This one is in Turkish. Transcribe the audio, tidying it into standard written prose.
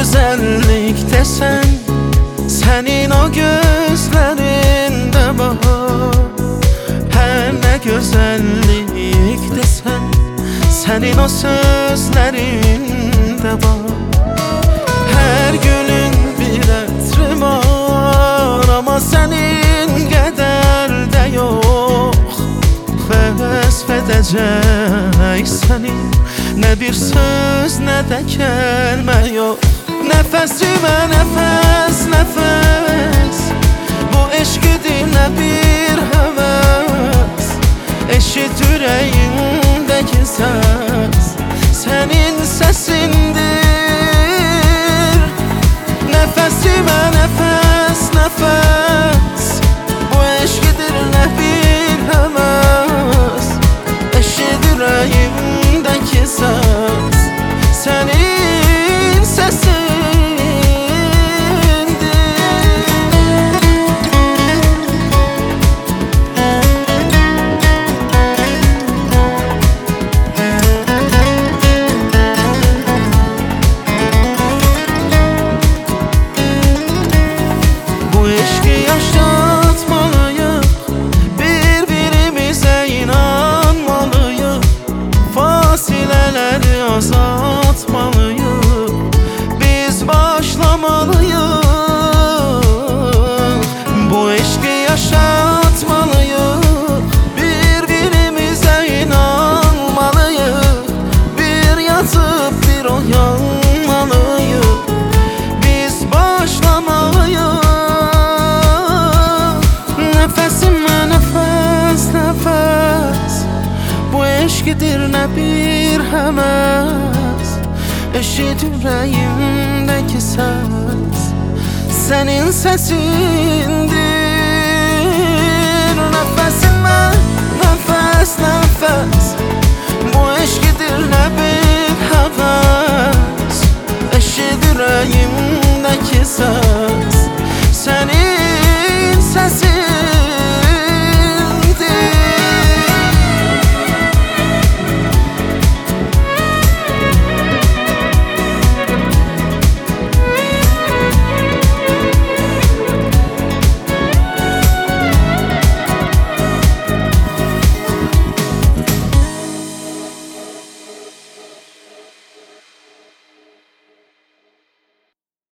güzellik desen, senin o gözlerinde bahar. Her ne güzellik desen, senin o sözlerinde var. Her gülün bir ətri var, ama senin kadar da yok. Vəsf edəcək səni, ne bir söz ne de kelime yok. Nefesime nefes nefes, bu eşkidir ne bir heves. Eşit yüreğimdeki ses, senin sesindir. Nefesime nefes nefes, bu eşkidir ne bir heves. Eşit yüreğimdeki ses, senin sesindir. Bu eşki yaşatmalıyıq, bir-birimizə inanmalıyıq. Fasilələri azaltmalıyıq, biz başlamalıyıq. Bu eşki yaşatmalıyıq, bir-birimizə inanmalıyıq. Bir yatıp bir uyanmalıyıq, biz başlamalıyıq. Nefesime nefes nefes, bu eşkidir ne bir heves. Eşit yüreğimdeki ses, senin sesindir. Nefesime nefes nefes,